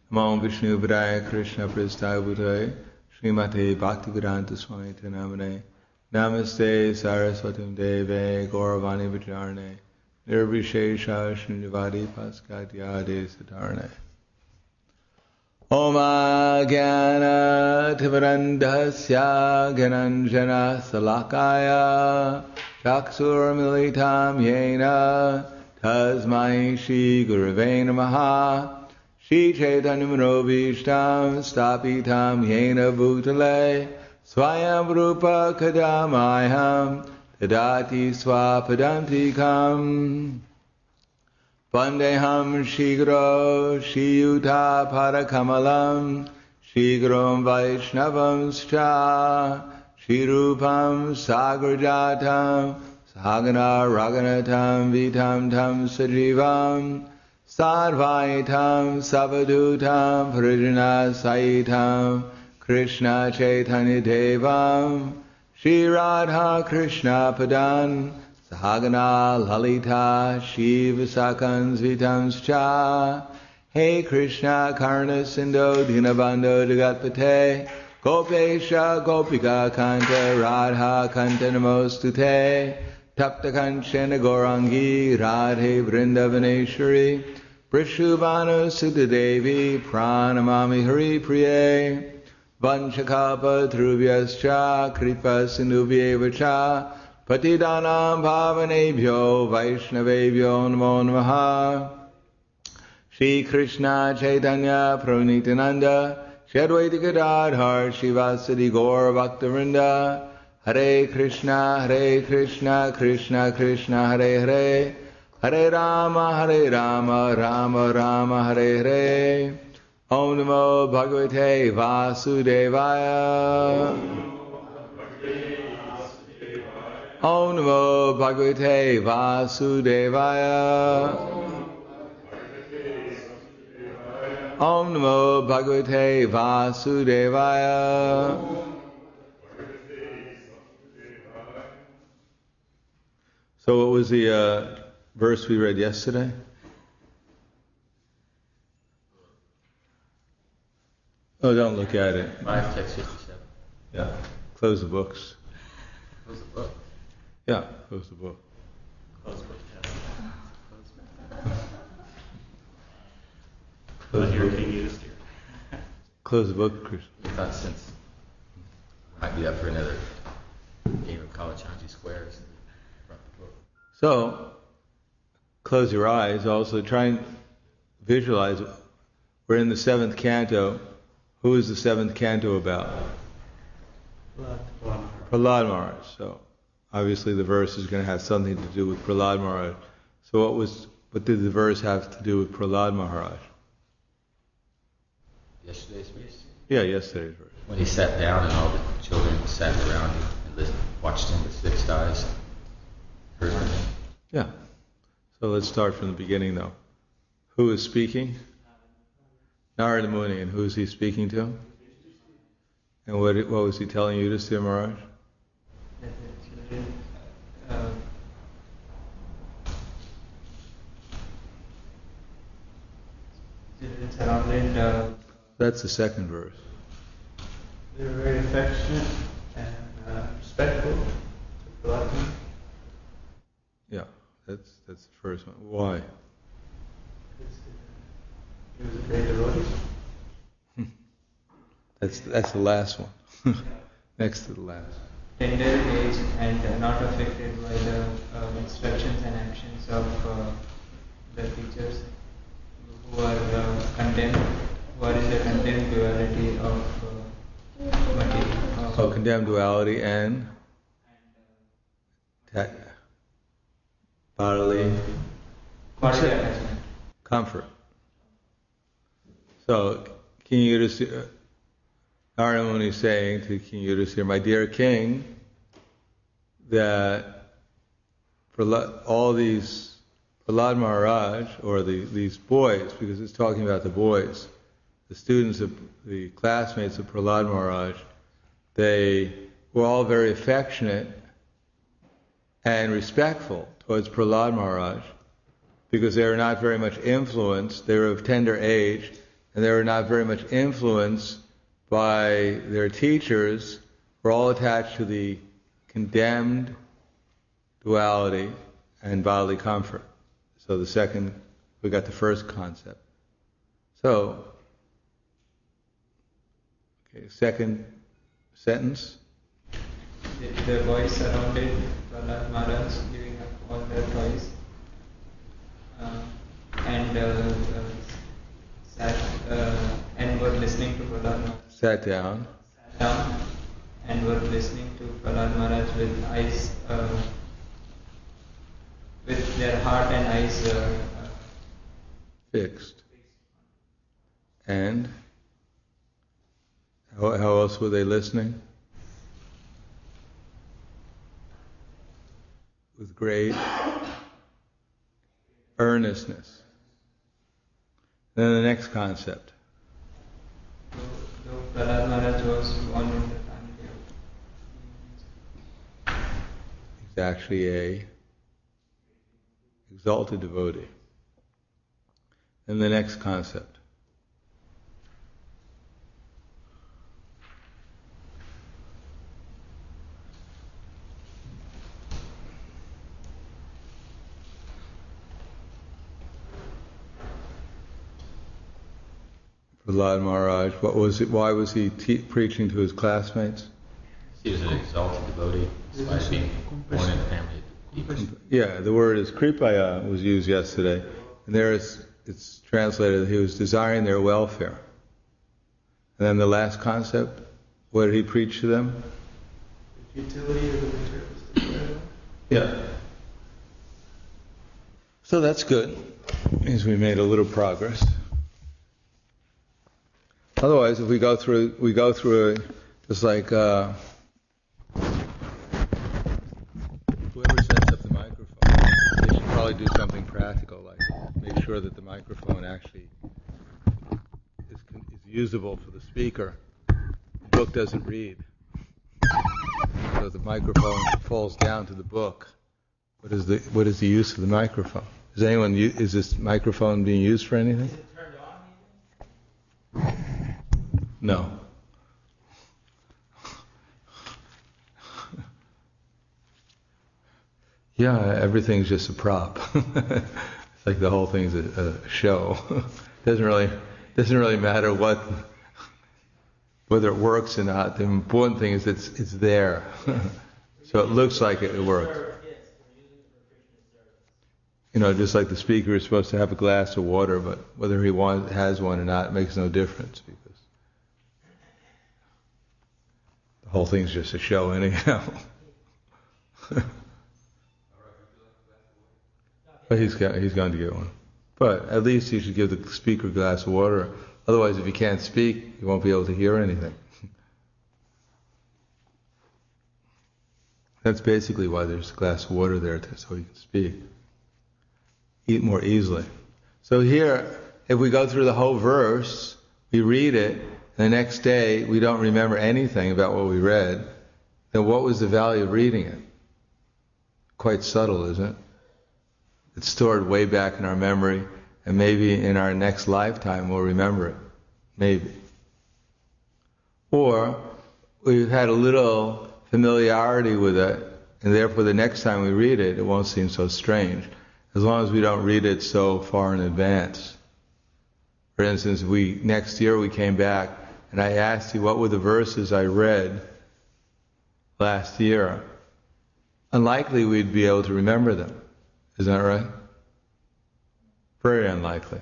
Namo Vishnu Padaya Krishna Pristaya Bhutaya Srimate Bhaktivedanta Swami Namane Namaste Saraswatim Deve Gauravani Vacharane Nirvishesha Shunyavadi Paskadyade Satarane Om Jnana Timirandhasya Gyananjana Salakaya Chakshur Militam Yena Tasmai Shri Gurave Namaha Shri Chaitanya Manobhishtam Stapitam Yena Bhutale Swayam Rupa Kadamayam Tadati Swapadantikam Vandeham Shigro Shiyuta Parakamalam Shigrom Vaishnavam Scha Shirupam Sagrajatam Sahagana Raganatam Vitam Tam Sajivam Sadvaitam Savadutam Parijana Saitam Krishna Chaitanya Devam Shri Radha Krishna Padan Sahagana Lalita Shiva Sakans Vitams Cha Hey Krishna Karna Sindho Dinabando Jagatpate Gopesha Gopika Kanta Radha Kanta Namostute Tapta Kanchana Gaurangi Radhe Vrindavaneshwari Prishubhanu Sudha Devi Pranamami Hari Priye Vanchakapa Dhruvyaschа Kripa Sindhuvyevacha Patidanam Bhavanebhyo Vaishnavebhyo Namo Namaha Shri Krishna Chaitanya Prabhu Nityananda Shri Advaita Gadadhar Shivasadi Gaur Bhaktivinoda Hare Krishna Krishna Krishna Hare Hare Hare Rama Rama Rama Hare Hare Om Namo Bhagavate Vasudevaya Om Namo Bhagavate Vasudevaya Om Namo Bhagavate Vasudevaya. So what was the verse we read yesterday? Oh, don't look at it. 5 text 57. Yeah. Close the books. Close the book. Yeah, close the book. Close the book. Close the book. Here. Close the book, Chris. We thought since might be up for another game of Kalachandji Squares. So, close your eyes. Also, try and visualize. We're in the 7th canto. Who is the 7th canto about? Prahlad Maharaj. So, obviously, the verse is going to have something to do with Prahlad Maharaj. So, what did the verse have to do with Prahlad Maharaj? Yesterday's verse? Yeah, yesterday's verse. When he sat down and all the children sat around and listened, watched him with fixed eyes. Heard him. Yeah. So let's start from the beginning, though. Who is speaking? Narada Muni. And who is he speaking to? And what was he telling Yudhisthira Maharaj? That's the second verse. They were very affectionate and respectful to Prahlad. Yeah, that's the first one. Why? He was a great devotee. That's the last one. Next to the last. Tender age and not affected by the instructions and actions of the teachers who are condemned. What is the condemned duality of material? Oh, condemned duality and bodily attachment. comfort. So, King Yudhisthira, Narada Muni is saying to King Yudhisthira, my dear king, that for all these Prahlad Maharaj, or these boys, because it's talking about the boys, the students of the classmates of Prahlad Maharaj, they were all very affectionate and respectful towards Prahlad Maharaj, because they were not very much influenced, they were of tender age, and they were not very much influenced by their teachers, were all attached to the condemned duality and bodily comfort. So we got the first concept. So, okay, second sentence. The boys surrounded Prahlad Maharaj, giving up all their toys, and were listening to Prahlad Maharaj. Sat down. Sat down and were listening to Prahlad Maharaj with eyes, with their heart and eyes fixed. And how else were they listening? With great earnestness. Then the next concept. Though Prahlad Maharaj was born in the family of... He's actually a exalted devotee. And the next concept. Prahlad Maharaj, what was it? Why was he preaching to his classmates? He was an exalted devotee, despite being born in a family of keepers. Yeah, the word is kripaya was used yesterday, and there it's translated that he was desiring their welfare. And then the last concept, what did he preach to them? The futility of the materialistic. Yeah. So that's good. Means we made a little progress. Otherwise, if we go through just like whoever sets up the microphone, they should probably do something practical, like make sure that the microphone actually is usable for the speaker. The book doesn't read, so the microphone falls down to the book. What is the use of the microphone? Is this microphone being used for anything? No. Yeah, everything's just a prop. It's like the whole thing's a show. Doesn't really matter whether it works or not. The important thing is it's there. So it looks like it works. Just like the speaker is supposed to have a glass of water, but whether he has one or not makes no difference, because the whole thing's just a show anyhow. But he's going to get one. But at least you should give the speaker a glass of water. Otherwise, if he can't speak, he won't be able to hear anything. That's basically why there's a glass of water there, so he can speak. Eat more easily. So here, if we go through the whole verse, we read it, and the next day we don't remember anything about what we read, then what was the value of reading it? Quite subtle, isn't it? It's stored way back in our memory, and maybe in our next lifetime we'll remember it. Maybe. Or we've had a little familiarity with it, and therefore the next time we read it, it won't seem so strange, as long as we don't read it so far in advance. For instance, next year we came back, and I asked you what were the verses I read last year. Unlikely we'd be able to remember them. Isn't that right? Very unlikely.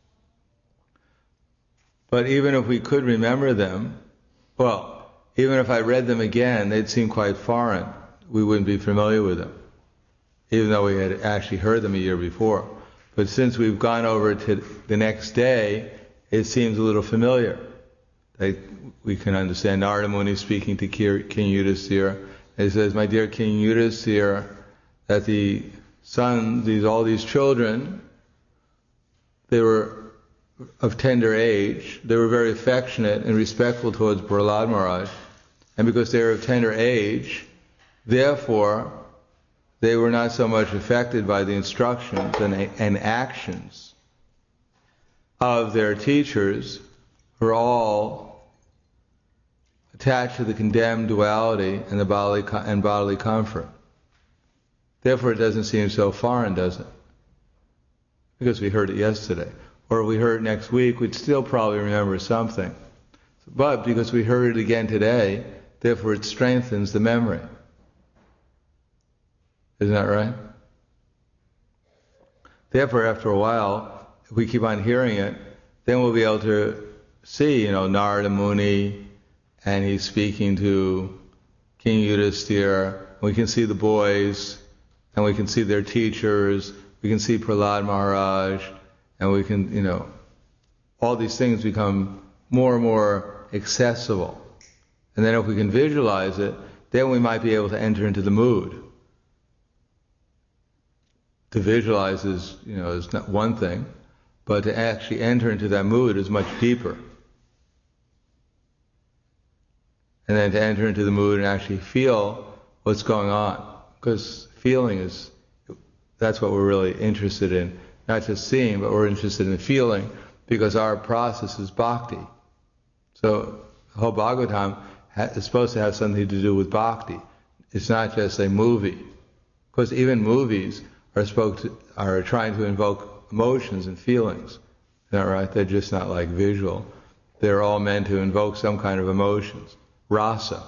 But even if we could remember them, even if I read them again, they'd seem quite foreign. We wouldn't be familiar with them, even though we had actually heard them a year before. But since we've gone over to the next day, it seems a little familiar. We can understand Narada Muni speaking to King Yudhisthira. He says, "My dear King Yudhisthira, that the sons, all these children, they were of tender age. They were very affectionate and respectful towards Prahlad Maharaj. And because they were of tender age, therefore, they were not so much affected by the instructions and actions of their teachers who are all attached to the condemned duality and the bodily comfort. Therefore, it doesn't seem so foreign, does it? Because we heard it yesterday. Or if we heard it next week, we'd still probably remember something. But because we heard it again today, therefore it strengthens the memory. Isn't that right? Therefore, after a while, if we keep on hearing it, then we'll be able to see, Narada Muni, and he's speaking to King Yudhisthira. We can see the boys, and we can see their teachers. We can see Prahlad Maharaj, and we can, all these things become more and more accessible. And then if we can visualize it, then we might be able to enter into the mood. To visualize is not one thing, but to actually enter into that mood is much deeper. And then to enter into the mood and actually feel what's going on. Because feeling that's what we're really interested in. Not just seeing, but we're interested in feeling, because our process is bhakti. So the whole Bhagavatam is supposed to have something to do with bhakti. It's not just a movie. Because even movies are trying to invoke emotions and feelings. Isn't that right? They're just not like visual. They're all meant to invoke some kind of emotions. Rasa.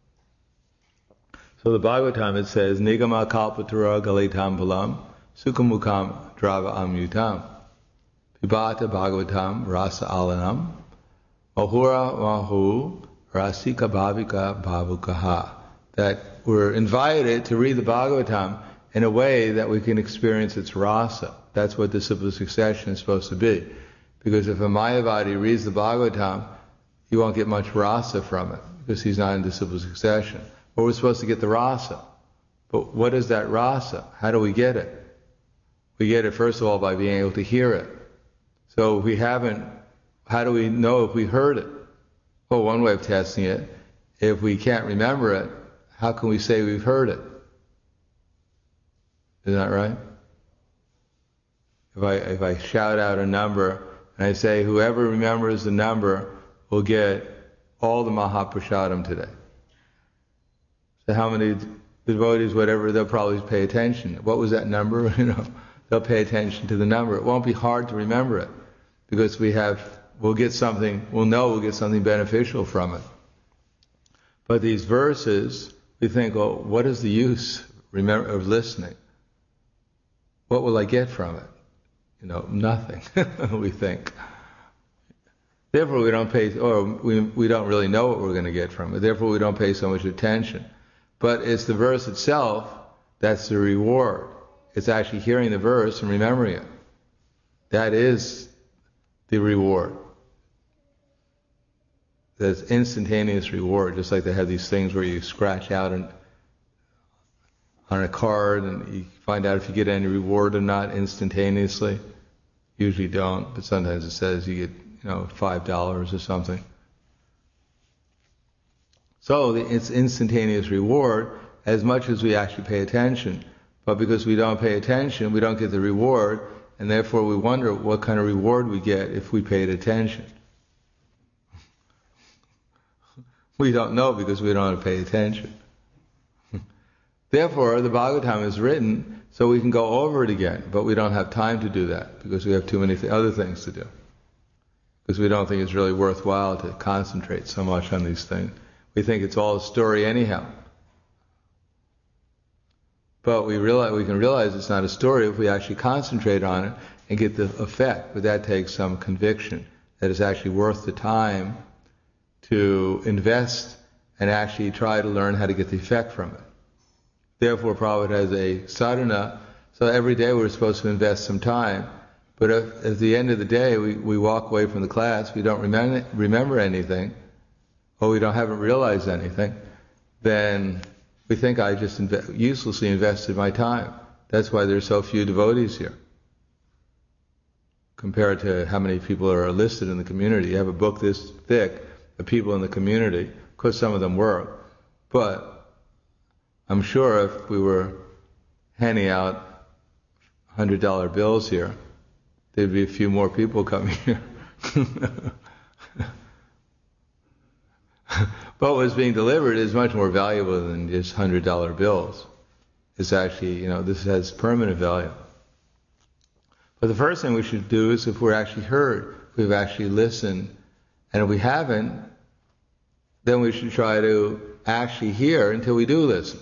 So the Bhagavatam, it says, Nigama kalpatura galitam balam sukhamukam drava amyutam pibata bhagavatam rasa alanam mahura mahu rasika bhavika bhavukaha. That we're invited to read the Bhagavatam in a way that we can experience its rasa. That's what disciplic succession is supposed to be. Because if a Mayavadi reads the Bhagavatam, you won't get much rasa from it, because he's not in disciplic succession. But we're supposed to get the rasa. But what is that rasa? How do we get it? We get it, first of all, by being able to hear it. So if we haven't, how do we know if we heard it? Well, one way of testing it, if we can't remember it, how can we say we've heard it? Isn't that right? If I shout out a number and I say, whoever remembers the number will get all the Mahaprasadam today. So how many devotees, whatever, they'll probably pay attention. What was that number? They'll pay attention to the number. It won't be hard to remember it, because we'll get something beneficial from it. But these verses, we think, well, what is the use of listening? What will I get from it? Nothing, we think. Therefore we don't we don't really know what we're going to get from it. Therefore we don't pay so much attention. But it's the verse itself that's the reward. It's actually hearing the verse and remembering it. That is the reward. That's instantaneous reward, just like they have these things where you scratch out on a card and you find out if you get any reward or not instantaneously. Usually don't, but sometimes it says you get $5 or something. So it's instantaneous reward as much as we actually pay attention. But because we don't pay attention, we don't get the reward, and therefore we wonder what kind of reward we get if we paid attention. We don't know because we don't pay attention. Therefore, the Bhagavatam is written so we can go over it again, but we don't have time to do that because we have too many other things to do. Because we don't think it's really worthwhile to concentrate so much on these things. We think it's all a story anyhow. But we can realize it's not a story if we actually concentrate on it and get the effect. But that takes some conviction that it's actually worth the time to invest and actually try to learn how to get the effect from it. Therefore, Prabhupada has a sadhana, so every day we're supposed to invest some time. But if at the end of the day we walk away from the class, we don't remember anything, or we haven't realized anything, then we think I just uselessly invested my time. That's why there's so few devotees here, compared to how many people are listed in the community. You have a book this thick of people in the community. Of course, some of them were, but I'm sure if we were handing out $100 bills here, there'd be a few more people coming here. But what's being delivered is much more valuable than just $100 bills. It's actually, this has permanent value. But the first thing we should do is, if we're actually heard, if we've actually listened, and if we haven't, then we should try to actually hear until we do listen.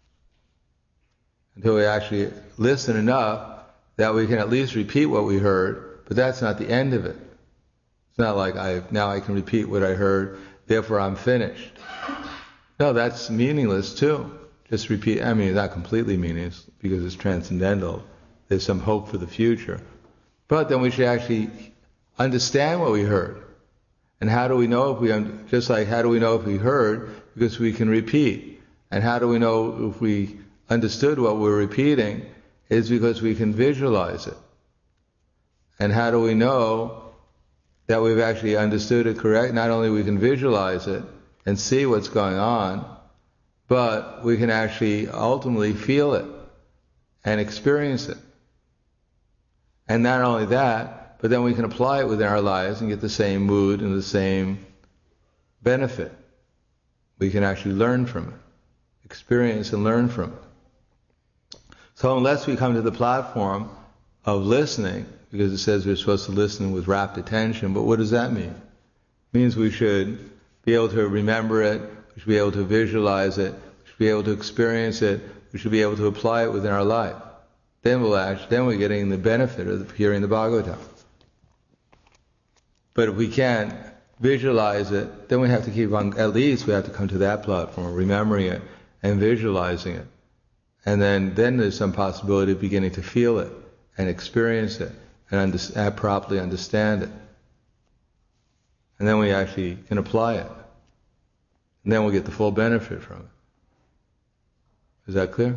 Until we actually listen enough that we can at least repeat what we heard, but that's not the end of it. It's not like now I can repeat what I heard, therefore I'm finished. No, that's meaningless too. Just repeat, not completely meaningless because it's transcendental. There's some hope for the future. But then we should actually understand what we heard. And how do we know if how do we know if we heard? Because we can repeat. And how do we know if we understood what we're repeating? It's because we can visualize it. And how do we know that we've actually understood it correct? Not only we can visualize it and see what's going on, but we can actually ultimately feel it and experience it. And not only that, but then we can apply it within our lives and get the same mood and the same benefit. We can actually learn from it, experience and learn from it. So unless we come to the platform of listening, because it says we're supposed to listen with rapt attention, but what does that mean? It means we should be able to remember it, we should be able to visualize it, we should be able to experience it, we should be able to apply it within our life. Then we're getting the benefit of hearing the Bhagavatam. But if we can't visualize it, then we have to keep on, at least we have to come to that platform, remembering it and visualizing it. And then there's some possibility of beginning to feel it and experience it and properly understand it. And then we actually can apply it. And then we'll get the full benefit from it. Is that clear?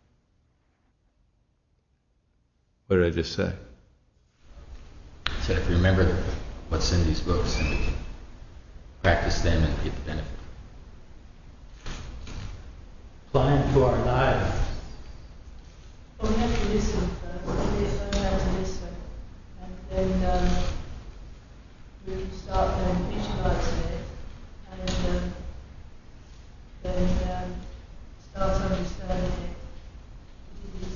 What did I just say? I said if we remember what's in these books, then we can practice them and get the benefit. Apply it to our lives. Well, we have to listen first. We learn how to listen. And then we can start visualizing it. And then start understanding it. We did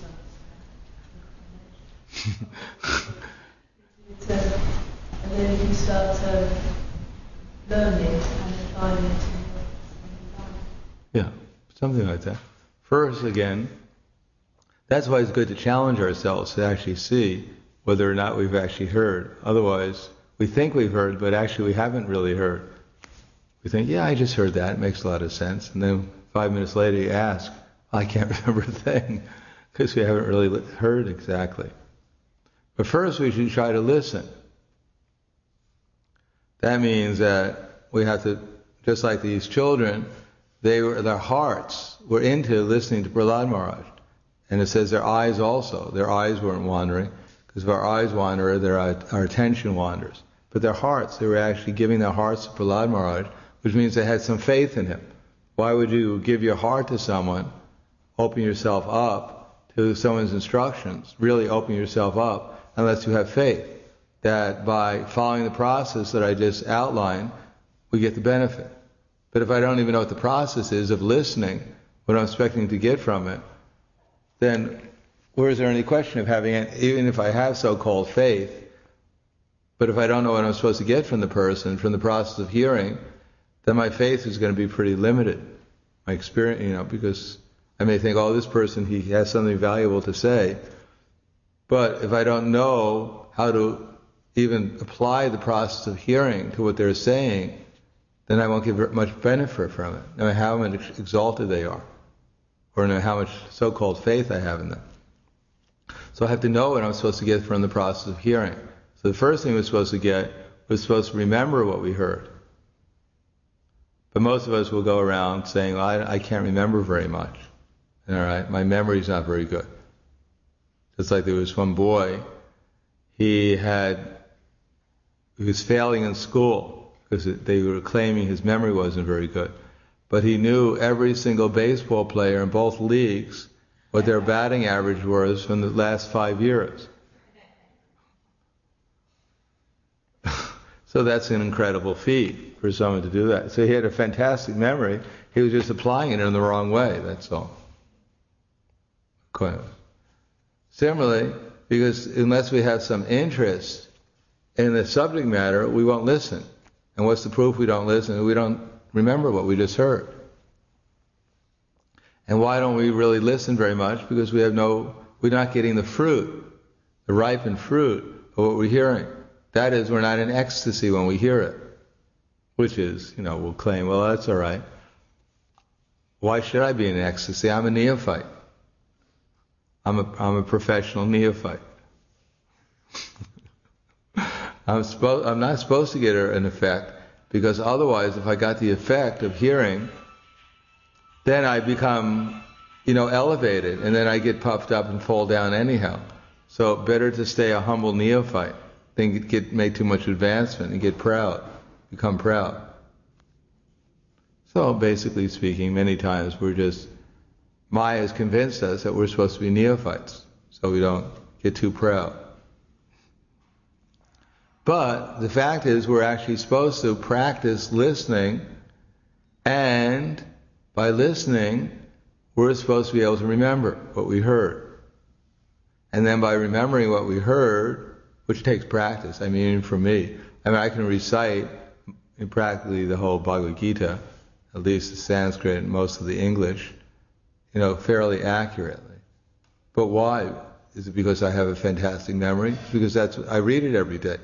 understand. And then you can start learning and applying it in your life. Yeah, something like that. First, again, that's why it's good to challenge ourselves to actually see whether or not we've actually heard. Otherwise, we think we've heard, but actually we haven't really heard. We think, yeah, I just heard that. It makes a lot of sense. And then 5 minutes later you ask, I can't remember a thing, because we haven't really heard exactly. But first we should try to listen. That means that we have to, just like these children, their hearts were into listening to Prahlad Maharaj. And it says their eyes weren't wandering, because if our eyes wander, our attention wanders. But their hearts, they were actually giving their hearts to Prahlad Maharaj, which means they had some faith in him. Why would you give your heart to someone, open yourself up to someone's instructions, really open yourself up, unless you have faith that by following the process that I just outlined, we get the benefit. But if I don't even know what the process is of listening, what I'm expecting to get from it, then where is there any question of having it, even if I have so-called faith, but if I don't know what I'm supposed to get from the person, from the process of hearing, then my faith is going to be pretty limited. My experience, because I may think, oh, this person, he has something valuable to say, but if I don't know how to even apply the process of hearing to what they're saying, then I won't get much benefit from it, no matter how much exalted they are, or no matter how much so-called faith I have in them. So I have to know what I'm supposed to get from the process of hearing. So the first thing we're supposed to get, we're supposed to remember what we heard. But most of us will go around saying, well, I can't remember very much. All right, my memory's not very good. Just like there was one boy, he was failing in school because they were claiming his memory wasn't very good. But he knew every single baseball player in both leagues, what their batting average was from the last 5 years. So that's an incredible feat for someone to do that. So he had a fantastic memory. He was just applying it in the wrong way, that's all. Similarly, because unless we have some interest in the subject matter, we won't listen. And what's the proof we don't listen? We don't remember what we just heard. And why don't we really listen very much? Because we're not getting the fruit, the ripened fruit of what we're hearing. That is, we're not in ecstasy when we hear it. Which is, we'll claim, well, that's all right. Why should I be in ecstasy? I'm a neophyte. I'm a professional neophyte. I'm not supposed to get an effect, because otherwise, if I got the effect of hearing, then I become, elevated, and then I get puffed up and fall down anyhow. So better to stay a humble neophyte than make too much advancement and get proud, become proud. So basically speaking, many times Maya has convinced us that we're supposed to be neophytes, so we don't get too proud. But the fact is, we're actually supposed to practice listening, and by listening, we're supposed to be able to remember what we heard. And then by remembering what we heard, which takes practice, for me, I can recite practically the whole Bhagavad Gita, at least the Sanskrit and most of the English, fairly accurately. But why? Is it because I have a fantastic memory? It's because I read it every day.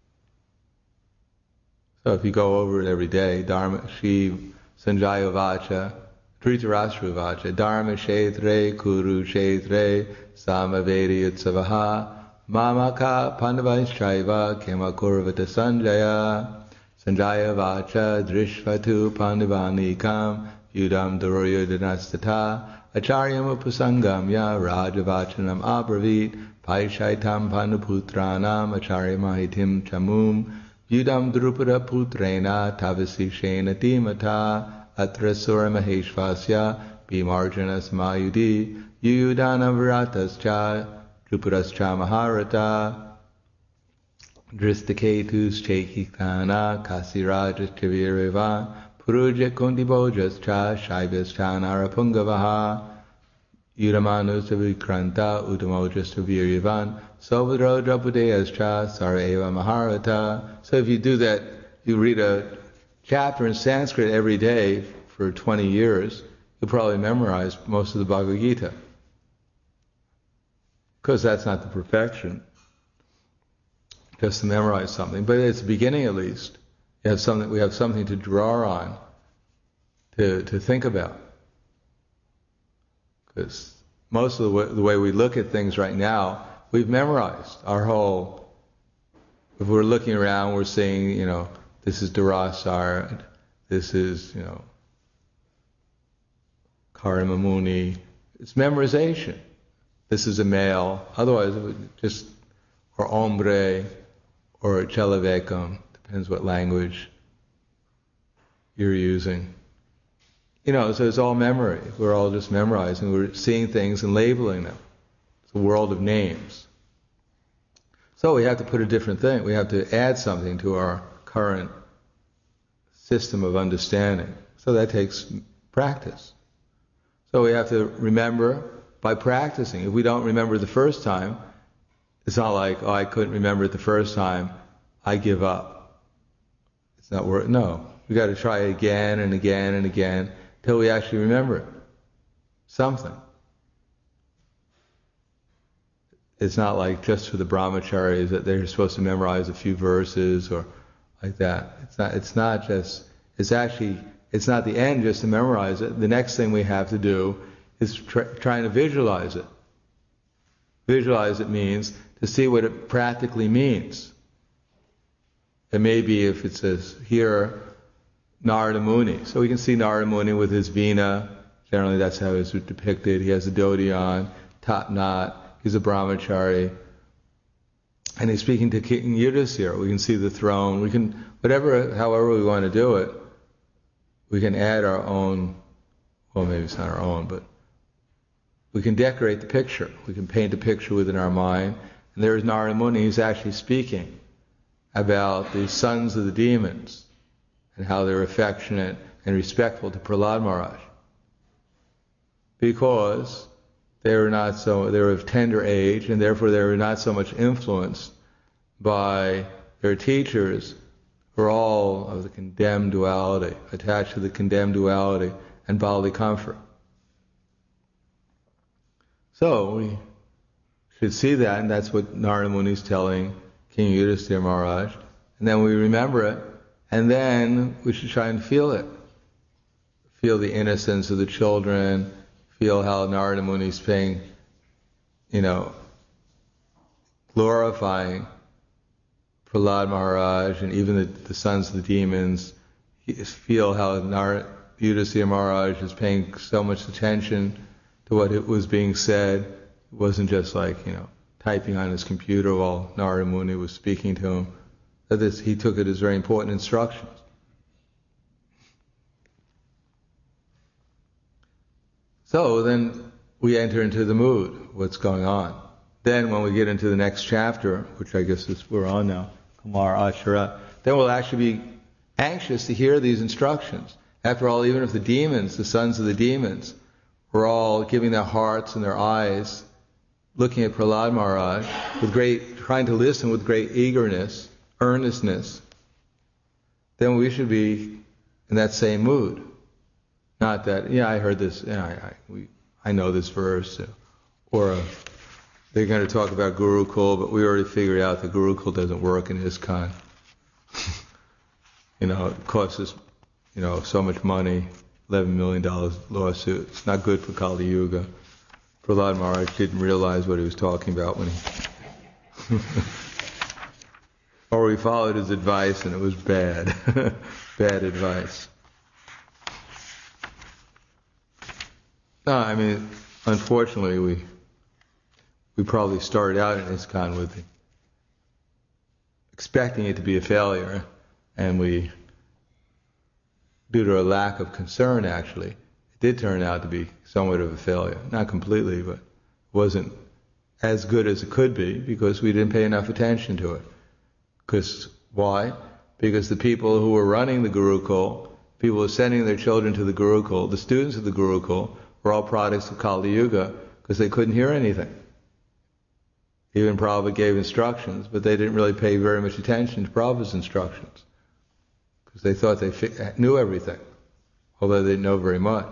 So if you go over it every day, Dharma, Shiv, Sanjaya Vacha, Dhritarashtra Vacha, Dharma Kshetre, Kuru Kshetre, Samavedi Utsavaha, Mamaka Pandavaishchaiva, Kema Kurvata Sanjaya, Sanjaya Vacha, Drishvatu Pandavanikam, Yudam Duryodhanastata, Acharyam Upasangamya, Rajavachanam Abravit, Paishaitam Pandaputranam, Acharya Mahitim Chamum, Yudam Drupada Putrena, Tavasi Shena Timata, Atra Sura Maheshvasya, Bhimarjana Samayudi, Yudana Viratascha, Drupadascha Maharata, Dristaketus Chekikana, Kasirajas Chavireva, Puruja Kundibojas Cha, Shaivas Cha Narapungavaha, Yudamanus Vikranta, Udamojas Viryavan, Sobhadro Drapadeyas Cha, Saraeva Maharata. So if you do that, you read a chapter in Sanskrit every day for 20 years, you'll probably memorize most of the Bhagavad Gita. Because that's not the perfection, just to memorize something. But it's the beginning at least. We have something to draw on, to think about. Because most of the way we look at things right now, we've memorized our whole. If we're looking around, we're seeing, this is Durasar, this is, Karma Muni. It's memorization. This is a male. Otherwise, it would just, or hombre, or chelavekam, depends what language you're using. So it's all memory. We're all just memorizing. We're seeing things and labeling them. It's a world of names. So we have to put a different thing. We have to add something to our current system of understanding. So that takes practice. So we have to remember by practicing. If we don't remember the first time, it's not like, I couldn't remember it the first time, I give up. It's not worth. No, we got to try it again and again and again till we actually remember it. Something. It's not like just for the brahmacharis that they're supposed to memorize a few verses or like that. It's not the end just to memorize it. The next thing we have to do is trying to visualize it. Visualize it means to see what it practically means. It may be, if it says here, Narada Muni. So we can see Narada Muni with his veena. Generally that's how it's depicted. He has a dhoti on, top knot. He's a brahmachari. And he's speaking to King Yudhisthira. We can see the throne. We can, however we want to do it, we can add our own, well, maybe it's not our own, but we can decorate the picture. We can paint a picture within our mind. And there is Narada Muni, he's actually speaking about the sons of the demons and how they're affectionate and respectful to Prahlad Maharaj. Because they were of tender age, and therefore they were not so much influenced by their teachers, who are all of the condemned duality, attached to the condemned duality and bodily comfort. So we should see that, and that's what Narada Muni is telling King Yudhisthira Maharaj. And then we remember it, and then we should try and feel it. Feel the innocence of the children, feel how Narada Muni is paying, glorifying Prahlad Maharaj and even the sons of the demons. Feel how Yudhisthira Maharaj is paying so much attention to what it was being said. It wasn't just like, typing on his computer while Narada Muni was speaking to him. That he took it as very important instructions. So then we enter into the mood, what's going on. Then when we get into the next chapter, which I guess we're on now, Kumar Achara, then we'll actually be anxious to hear these instructions. After all, even if the demons, the sons of the demons, were all giving their hearts and their eyes, looking at Prahlad Maharaj, trying to listen with great eagerness, earnestness, then we should be in that same mood. Not that, I heard this, I know this verse, or they're going to talk about Gurukul, but we already figured out that Gurukul doesn't work in ISKCON. It costs us, so much money, $11 million lawsuit. It's not good for Kali Yuga. Prahlad Maharaj didn't realize what he was talking about when he... Or we followed his advice and it was bad. Bad advice. No, unfortunately we probably started out in ISKCON with expecting it to be a failure, and we, due to a lack of concern actually, it did turn out to be somewhat of a failure. Not completely, but wasn't as good as it could be because we didn't pay enough attention to it. Because why? Because the people who were running the Gurukul, people who were sending their children to the Gurukul, the students of the Gurukul, were all products of Kali Yuga because they couldn't hear anything. Even Prabhupada gave instructions, but they didn't really pay very much attention to Prabhupada's instructions because they thought they knew everything, although they didn't know very much.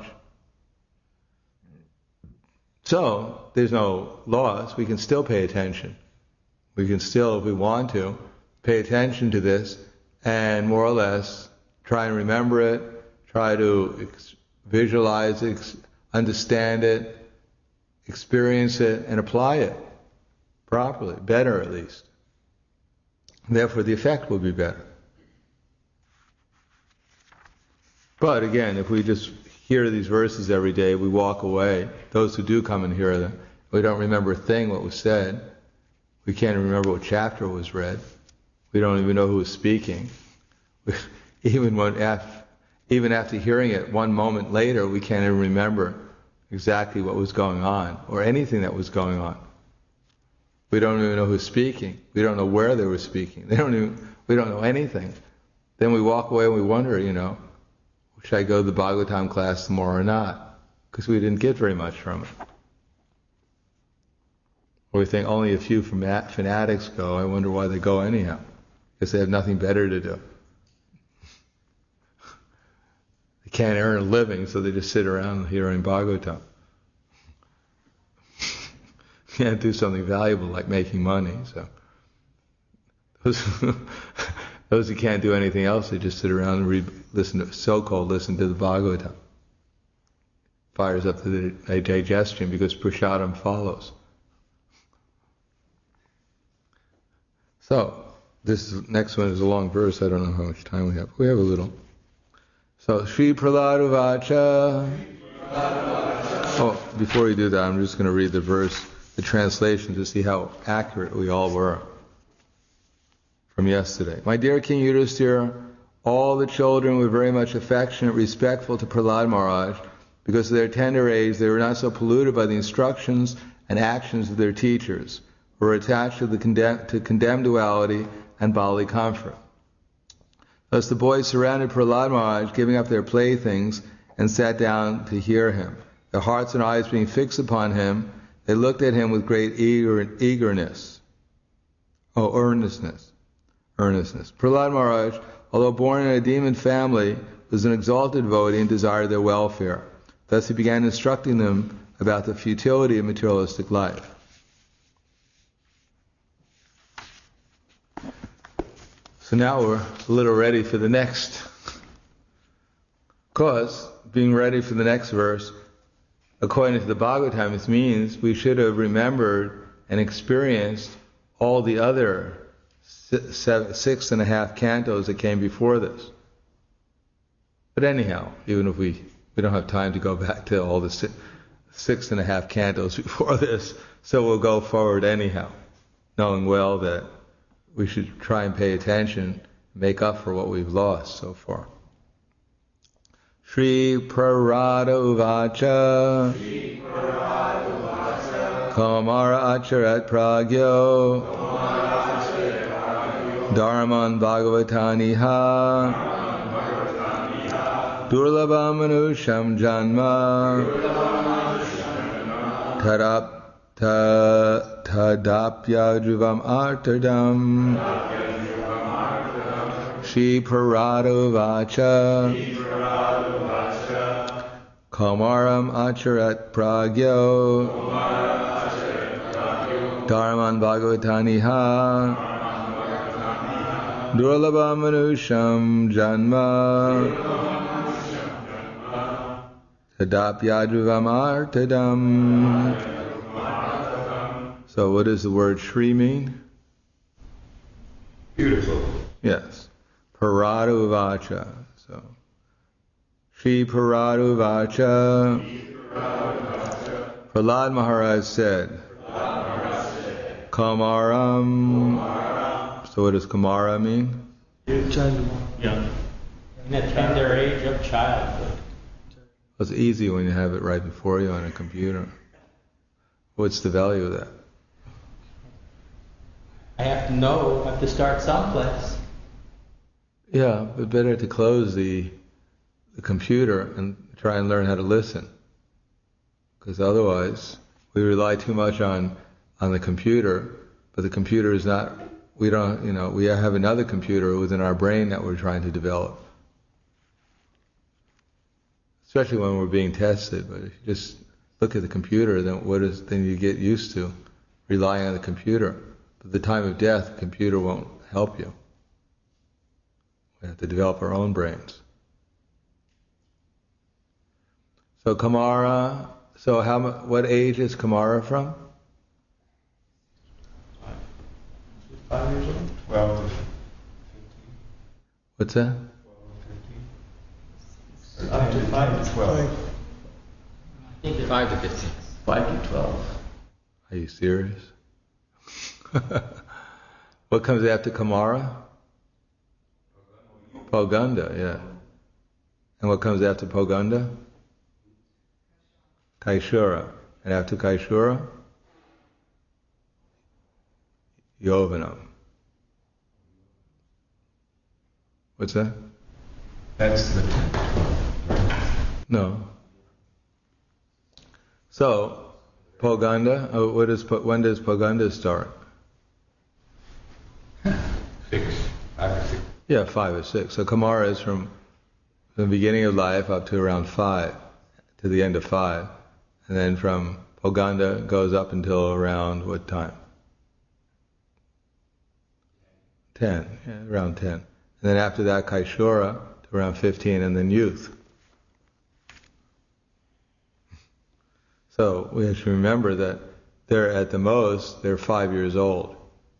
So, there's no loss. We can still pay attention. We can still, if we want to, pay attention to this and more or less try and remember it, try to visualize it, understand it, experience it, and apply it properly, better at least. Therefore, the effect will be better. But again, if we just hear these verses every day, we walk away. Those who do come and hear them, we don't remember a thing what was said. We can't even remember what chapter was read. We don't even know who was speaking. Even after hearing it one moment later, we can't even remember exactly what was going on or anything that was going on. We don't even know who's speaking. We don't know where they were speaking. We don't know anything. Then we walk away and we wonder, should I go to the Bhagavatam class tomorrow or not? Because we didn't get very much from it. Or we think only a few fanatics go. I wonder why they go anyhow. Because they have nothing better to do. They can't earn a living, so they just sit around hearing Bhagavatam. Can't do something valuable like making money. So those who can't do anything else, they just sit around and listen to the Bhagavatam. Fires up the digestion because prasadam follows. So this next one is a long verse. I don't know how much time we have. We have a little. So Sri Prahlad Uvacha. Oh, before we do that, I'm just going to read the verse, the translation, to see how accurate we all were from yesterday. My dear King Yudhisthira, all the children were very much affectionate, respectful to Prahlad Maharaj. Because of their tender age, they were not so polluted by the instructions and actions of their teachers, who were attached to condemned duality and bodily comfort. Thus the boys surrounded Prahlad Maharaj, giving up their playthings, and sat down to hear him. Their hearts and eyes being fixed upon him, they looked at him with great earnestness. Prahlad Maharaj, although born in a demon family, was an exalted devotee and desired their welfare. Thus he began instructing them about the futility of materialistic life. So now we're a little ready for the next. Because being ready for the next verse, according to the Bhagavatam, it means we should have remembered and experienced all the other 6.5 cantos that came before this. But anyhow, even if we don't have time to go back to all the 6.5 cantos before this, so we'll go forward anyhow, knowing well that we should try and pay attention, make up for what we've lost so far. Shri Prarada Uvacha Kamara Acharat Pragyo Dharman Bhagavataniha Durlabha Manusham Janma Tadapya Juvam Artadam Shri Parado Vacha Kamaram Acharat Pragyo Dharman Bhagavataniha Durlabha Manusham Janma Tadapyadruvam Artadam. So what does the word Shri mean? Beautiful. Yes. Paradu Vacha. So Shri Paradu Vacha. Prahlad Maharaj said, Kamaram. So what does Kamara mean? Young. In the tender age of childhood. It's easy when you have it right before you on a computer. What's the value of that? I have to know, I have to start someplace. Yeah, but better to close the computer and try and learn how to listen. Because otherwise, we rely too much on the computer, but the computer is not, we have another computer within our brain that we're trying to develop. Especially when we're being tested, but if you just look at the computer, then you get used to relying on the computer. But at the time of death, the computer won't help you. We have to develop our own brains. So Kamara, what age is Kamara from? 5 years old? 12 to 15. What's that? 12 to 15. Up to 5 to 12. I think it's 5 to 15. 5 to 12. Are you serious? What comes after Kamara? Poganda, yeah. And what comes after Poganda? Kaishura. And after Kaishura? Yovanam. What's that? That's the 10. No. So, Poganda, when does Poganda start? 6. 5 or 6. Yeah, 5 or 6. So Kamara is from the beginning of life up to around 5, to the end of 5. And then from Poganda goes up until around what time? 10, yeah, around 10. And then after that, Kaishura to around 15, and then youth. So we have to remember that they're 5 years old.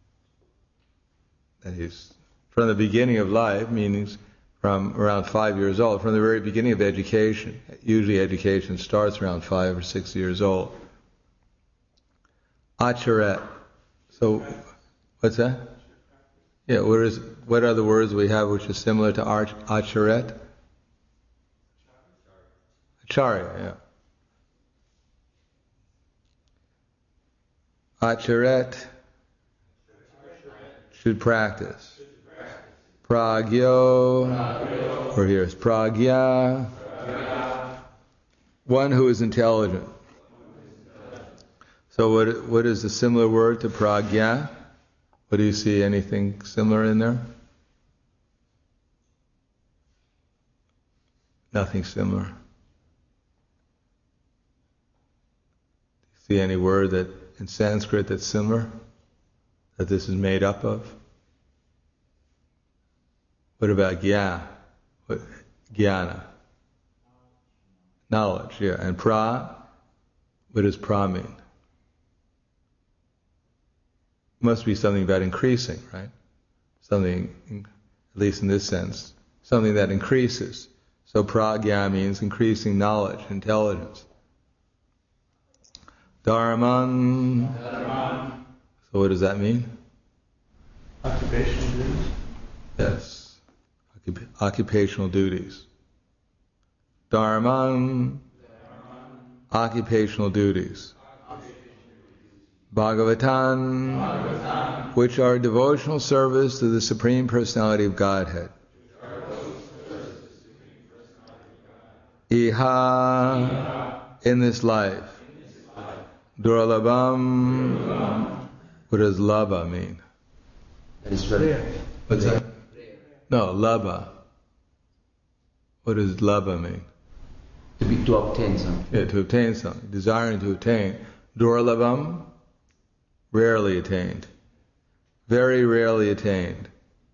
That is, from the beginning of life, meaning from around 5 years old, from the very beginning of education. Usually education starts around 5 or 6 years old. Acharet. So, what's that? Yeah, what are the words we have which is similar to Acharet? Acharya, yeah. Acharet, should practice. Pragyo, or here's pragya, one who is intelligent. So what is the similar word to pragya? What do you see? Anything similar in there? Nothing similar. See any word that in Sanskrit that's similar? That this is made up of? What about gya? Jnana? Knowledge, yeah. And pra? What does pra mean? Must be something about increasing, right? Something, at least in this sense, something that increases. So pragya means increasing knowledge, intelligence. Dharman. So what does that mean? Occupational duties. Yes. Occupational duties. Dharman. Occupational duties. Bhagavatan, which are devotional service to the Supreme Personality of Godhead. Iha, in this life. Durlabham, what does labha mean? That is rare. What's that? No, labha. What does labha mean? To obtain something. Yeah, to obtain something. Desiring to obtain. Durlabham, rarely attained. Very rarely attained.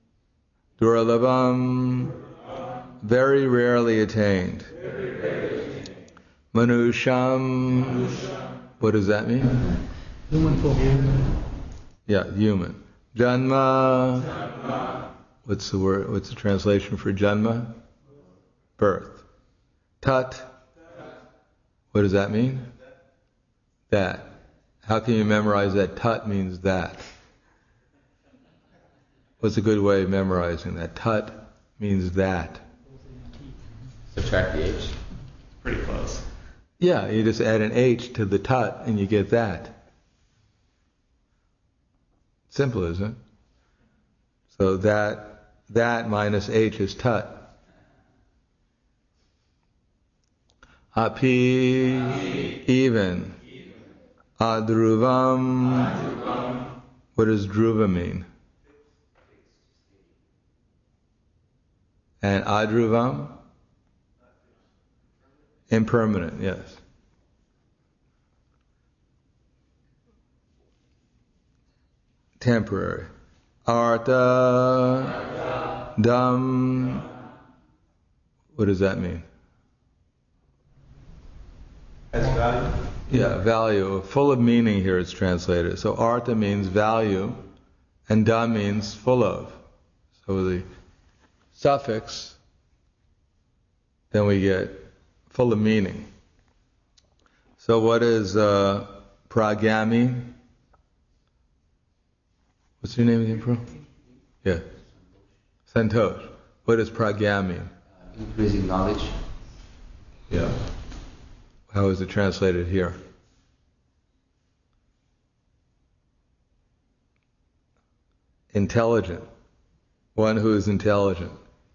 Durlabham, very rarely attained. Manusham, what does that mean? Human. Yeah, human. Janma, what's the word? What's the translation for janma? Birth. Tat, what does that mean? That. How can you memorize that? Tat means that. What's a good way of memorizing that? Tat means that. Subtract the H. Pretty close. Yeah, you just add an H to the tat and you get that. Simple, isn't it? So that minus H is tat. Api, even. Adruvam. What does dhruva mean? And adruvam? Impermanent, yes. Temporary. Artha, dam. What does that mean? As value. Yeah, value. Full of meaning here it's translated. So artha means value and dam means full of. So the suffix, then we get full of meaning. So what is pragya mean? What's your name again, Pro? Yeah. Santosh. What does pragya mean? Increasing knowledge. Yeah. How is it translated here? Intelligent. One who is intelligent.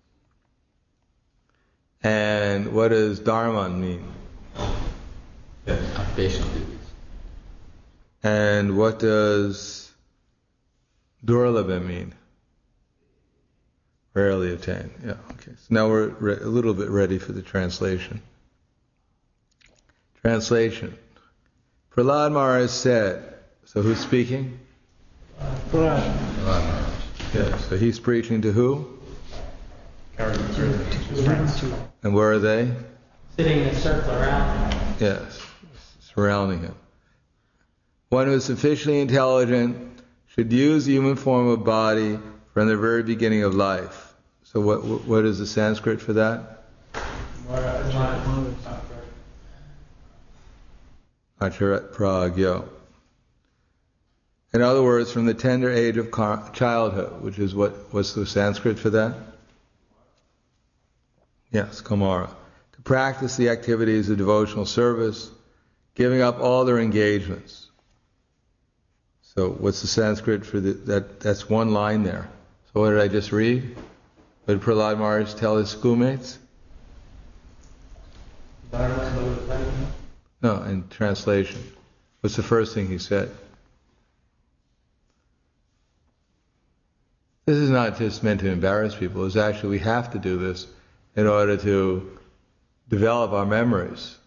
And what does dharman mean? Occupational duties. And what does durlabha mean? Rarely attained. Yeah, okay. So now we're a little bit ready for the translation. Translation. Prahlad Maharaj said, so who's speaking? Yeah, so he's preaching to who? And where are they? Sitting in a circle around him. Yes, surrounding him. One who is sufficiently intelligent should use the human form of body from the very beginning of life. So what is the Sanskrit for that? Acharat pragyo. In other words, from the tender age of childhood, which is what's the Sanskrit for that? Yes, Kamara. To practice the activities of devotional service, giving up all their engagements. So what's the Sanskrit for that? That's one line there. So what did I just read? What did Prahlad Maharaj tell his schoolmates? No, in translation. What's the first thing he said? This is not just meant to embarrass people. It's actually, we have to do this in order to develop our memories.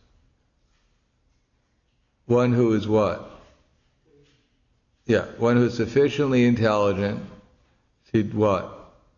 One who is what? Yeah, one who is sufficiently intelligent to what?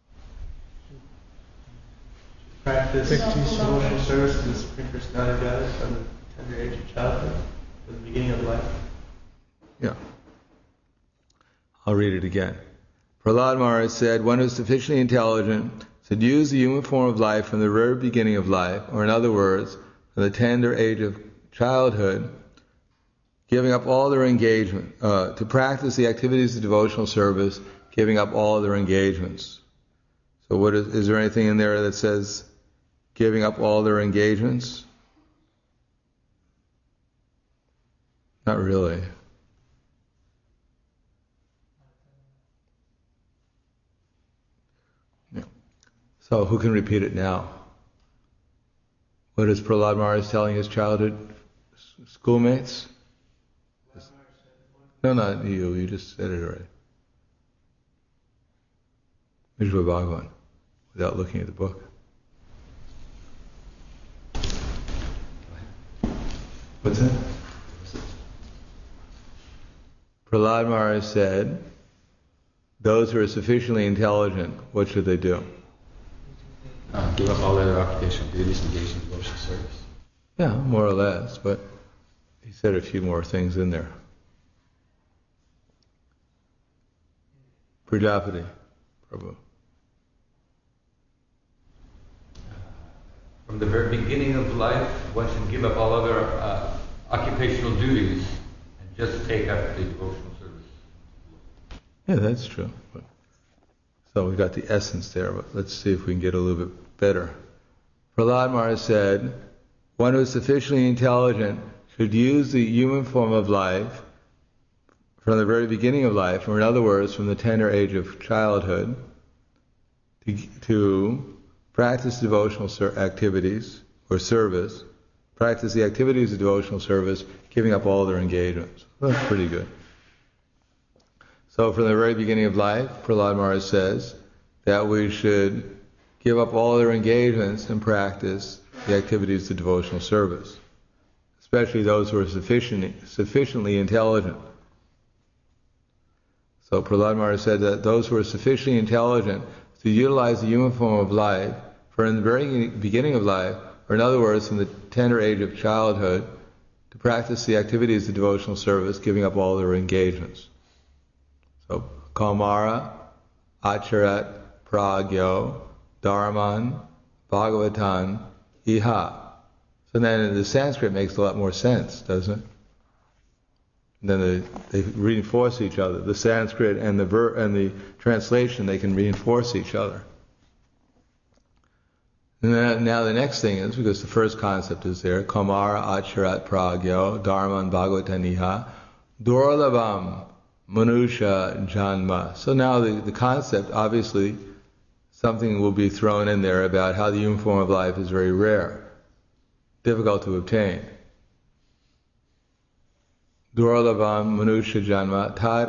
Practice devotional service to the Supreme Personality of Godhead from the tender age of childhood to the beginning of life. Yeah. I'll read it again. Prahlad Maharaj said, one who is sufficiently intelligent should use the human form of life from the very beginning of life, or in other words, from the tender age of childhood, giving up all their engagement, to practice the activities of devotional service, giving up all their engagements. So what is there anything in there that says giving up all their engagements? Not really. Yeah. So who can repeat it now? What is Prahlad Maharaj telling his childhood schoolmates? No, not you. You just said it already. Vishwa Bhagavan, without looking at the book. What's that? Prahlad Maharaj said, those who are sufficiently intelligent, what should they do? Give up all other occupational duties, engage in devotional service. Yeah, more or less, but he said a few more things in there. Prajapati, Prabhu. From the very beginning of life, one should give up all other occupational duties and just take up the devotional service. Yeah, that's true. So we got the essence there, but let's see if we can get a little bit better. Prahlad Maharaj said, one who is sufficiently intelligent should use the human form of life from the very beginning of life, or in other words, from the tender age of childhood, to practice devotional activities or service, practice the activities of devotional service, giving up all their engagements. Well, that's pretty good. So from the very beginning of life, Prahlad Maharaj says that we should give up all their engagements and practice the activities of devotional service, especially those who are sufficiently intelligent. So Prahlad Maharaj said that those who are sufficiently intelligent to utilize the human form of life from the very beginning of life, or in other words, from the tender age of childhood, to practice the activities of devotional service, giving up all their engagements. So, Kaumara, Acharat, Pragyo, Dharman, Bhagavatan, Iha. So then the Sanskrit makes a lot more sense, doesn't it? And then they reinforce each other. The Sanskrit and the translation, they can reinforce each other. And then, now the next thing is, because the first concept is there, Kaumara, Acharat, Pragyo, Dharman, Bhagavatan, Iha, Durlabham, Manusha, Janma. So now the concept, obviously, something will be thrown in there about how the human form of life is very rare, difficult to obtain. Durlabham Manusha Janma Tad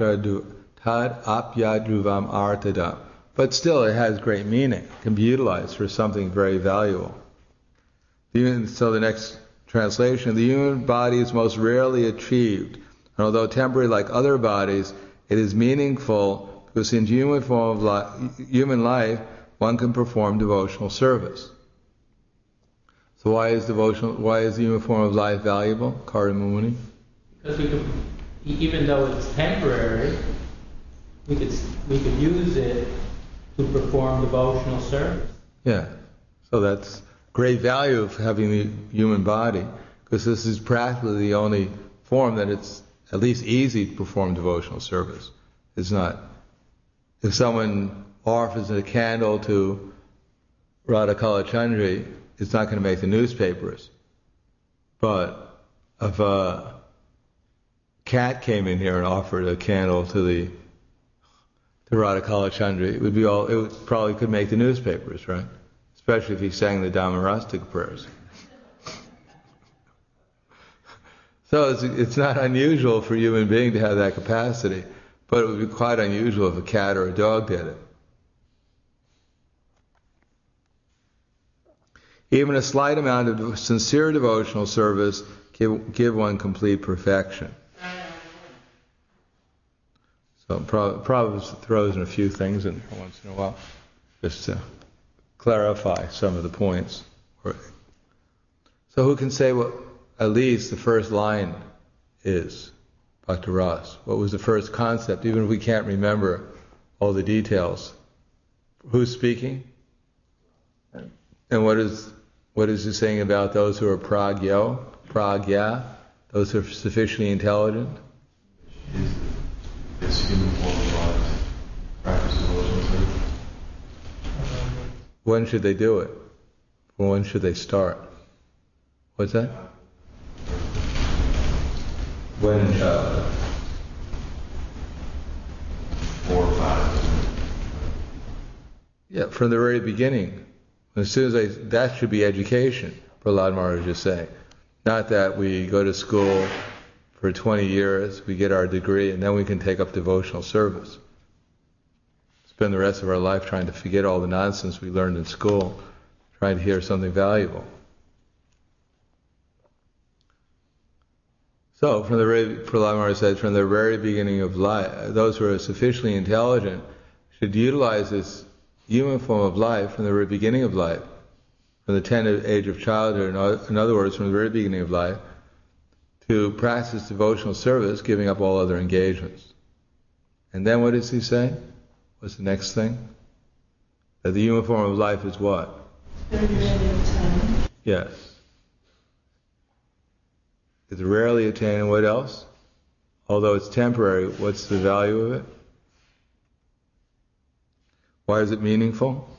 Apyadruvam Artadam. But still it has great meaning. It can be utilized for something very valuable. So the next translation, the human body is most rarely achieved. And although temporary like other bodies, it is meaningful because in human form of human life, one can perform devotional service. So why is the human form of life valuable, Karimumuni? Because we could, even though it's temporary, we could use it to perform devotional service. Yeah, so that's great value of having the human body, because this is practically the only form that it's at least easy to perform devotional service. It's not. If someone offers a candle to Radha Kalachandri, it's not going to make the newspapers. But if a cat came in here and offered a candle to Radha Kalachandra, it would probably could make the newspapers, right? Especially if he sang the Dhammarastika prayers. So it's not unusual for a human being to have that capacity, but it would be quite unusual if a cat or a dog did it. Even a slight amount of sincere devotional service give one complete perfection. So Prabhupada throws in a few things in there once in a while, just to clarify some of the points. So who can say what at least the first line is, Dr. Ross? What was the first concept, even if we can't remember all the details? Who's speaking? And what is he saying about those who are pragya, those who are sufficiently intelligent? This human form of life, practice devotional service. When should they do it? Or when should they start? What's that? When in childhood? 4 or 5. Yeah, from the very beginning. As soon as that should be education, Prahlad Maharaj is saying. Not that we go to school for 20 years, we get our degree, and then we can take up devotional service. Spend the rest of our life trying to forget all the nonsense we learned in school, trying to hear something valuable. So, Prahlad Maharaj said, from the very beginning of life, those who are sufficiently intelligent should utilize this human form of life from the very beginning of life, from the tender age of childhood, in other words, from the very beginning of life, to practice devotional service, giving up all other engagements. And then what does he say? What's the next thing? That the human form of life is what? Very rarely attained. Yes. It's rarely attained, and what else? Although it's temporary, what's the value of it? Why is it meaningful?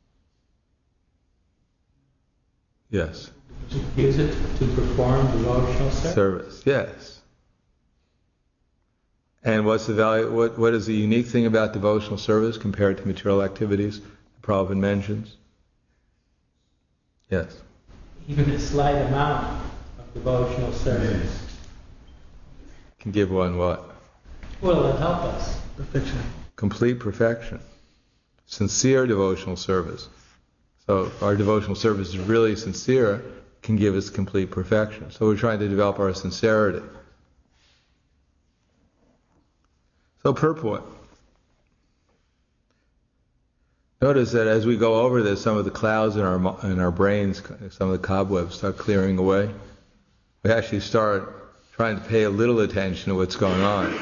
Yes. Use it to perform devotional Service, yes. And what's the value? What is the unique thing about devotional service compared to material activities the Prabhupada mentions? Yes. Even a slight amount of devotional service Can give one what? will it help us? Perfection. Complete perfection. Sincere devotional service. So if our devotional service is really sincere, can give us complete perfection. So we're trying to develop our sincerity. So purport. Notice that as we go over this, some of the clouds in our brains, some of the cobwebs start clearing away. We actually start trying to pay a little attention to what's going on.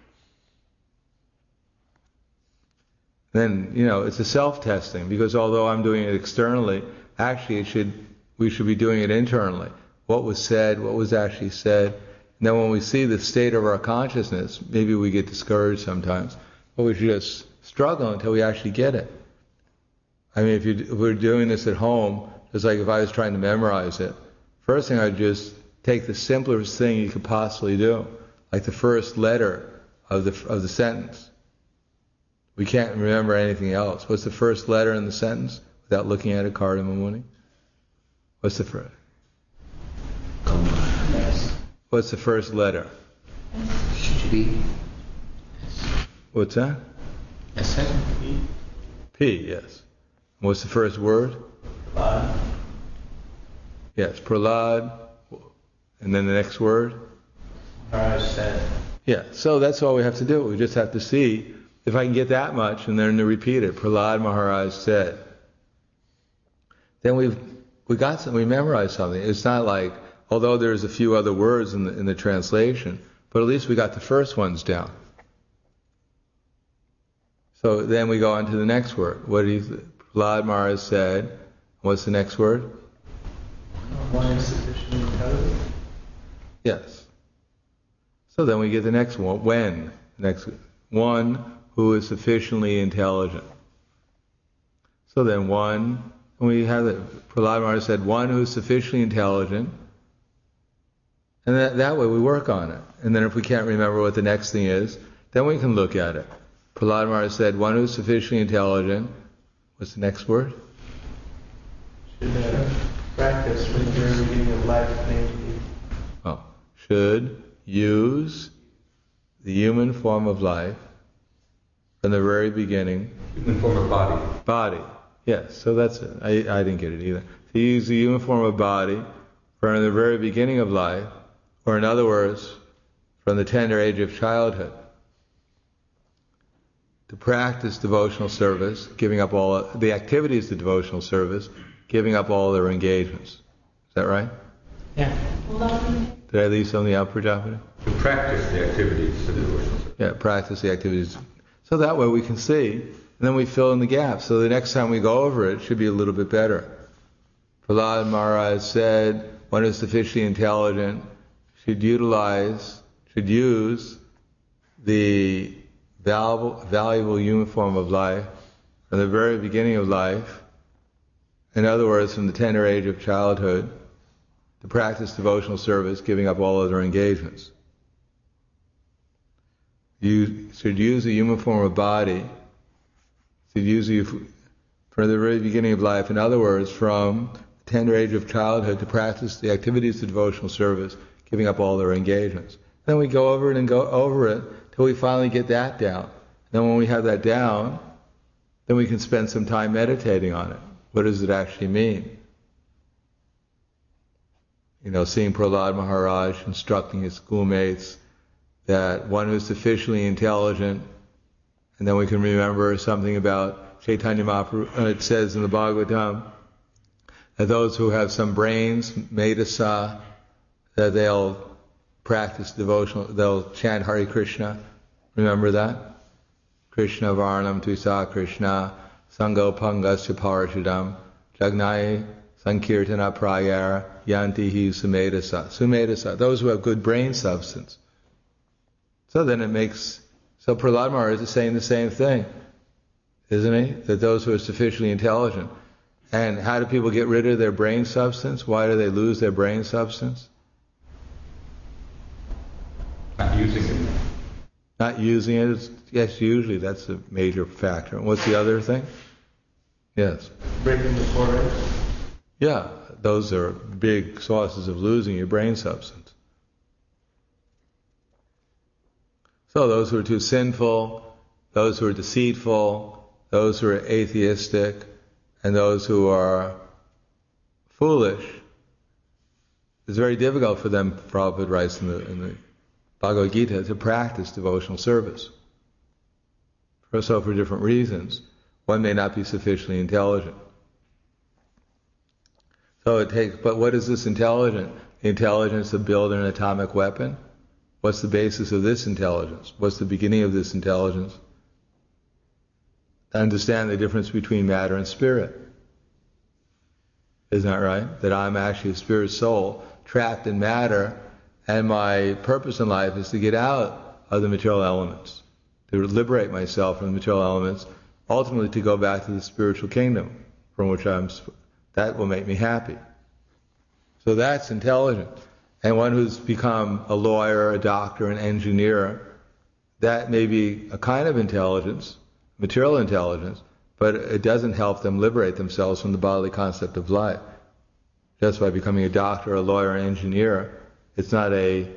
Then, it's a self-testing, because although I'm doing it externally, actually we should be doing it internally. What was said, what was actually said. And then when we see the state of our consciousness, maybe we get discouraged sometimes, but we should just struggle until we actually get it. I mean, if we're doing this at home, just like if I was trying to memorize it, first thing I'd just take the simplest thing you could possibly do, like the first letter of the sentence. We can't remember anything else. What's the first letter in the sentence without looking at it, Cardamom Muni? What's the first? What's the first letter? P. What's that? S. P, yes. What's the first word? Prahlad. Yes, Prahlad. And then the next word? Maharaj said. Yeah, so that's all we have to do. We just have to see if I can get that much and then to repeat it. Prahlad Maharaj said. Then we memorized something. It's not like, although there's a few other words in the translation, but at least we got the first ones down. So then we go on to the next word. Prahlad Maharaj said, what's the next word? One is sufficiently intelligent. Yes. So then we get the next one. When? Next one who is sufficiently intelligent. So then one, we have it. Prahlad Maharaj said, one who is sufficiently intelligent. And that way we work on it. And then if we can't remember what the next thing is, then we can look at it. Prahlad Maharaj said, one who's sufficiently intelligent, what's the next word? Should practice from the very beginning of life. Should use the human form of life from the very beginning. Human form of body. Body, yes. So that's it. I didn't get it either. To use the human form of body from the very beginning of life, or in other words, from the tender age of childhood, to practice devotional service, giving up all the activities of devotional service, giving up all their engagements. Is that right? Yeah. Did I leave something out, Prajapati? To practice the activities of devotional service. Yeah, practice the activities. So that way we can see, and then we fill in the gaps. So the next time we go over it, it should be a little bit better. Prahlad Maharaj said, one who is sufficiently intelligent should use the valuable human form of life from the very beginning of life, in other words, from the tender age of childhood, to practice devotional service, giving up all other engagements. You should use the human form of body, from the very beginning of life, in other words, from the tender age of childhood, to practice the activities of devotional service, giving up all their engagements. Then we go over it and go over it till we finally get that down. Then when we have that down, then we can spend some time meditating on it. What does it actually mean? Seeing Prahlad Maharaj instructing his schoolmates that one who is sufficiently intelligent, and then we can remember something about Chaitanya Mahaprabhu. It says in the Bhagavatam that those who have some brains, medasa, that they'll practice devotional, they'll chant Hare Krishna. Remember that? Krishna Varnam Tuisa Krishna Sango Pangasya Parashadam Jagnai Sankirtana Prayara Yanti Hi Sumedasa. Sumedasa, those who have good brain substance. So then so Prahlad Maharaj is saying the same thing, isn't he? That those who are sufficiently intelligent. And how do people get rid of their brain substance? Why do they lose their brain substance? Not using it. Not using it? Yes, usually that's a major factor. And what's the other thing? Yes. Breaking the forehead. Yeah, those are big sources of losing your brain substance. So those who are too sinful, those who are deceitful, those who are atheistic, and those who are foolish, it's very difficult for them, Prabhupada writes in the Bhagavad Gita, to practice devotional service. So for different reasons, one may not be sufficiently intelligent. But what is this intelligence? The intelligence to build an atomic weapon? What's the basis of this intelligence? What's the beginning of this intelligence? To understand the difference between matter and spirit. Isn't that right? That I'm actually a spirit soul trapped in matter, and my purpose in life is to get out of the material elements, to liberate myself from the material elements, ultimately to go back to the spiritual kingdom from which that will make me happy. So that's intelligent. And one who's become a lawyer, a doctor, an engineer, that may be a kind of intelligence, material intelligence, but it doesn't help them liberate themselves from the bodily concept of life. Just by becoming a doctor, a lawyer, an engineer, it's not a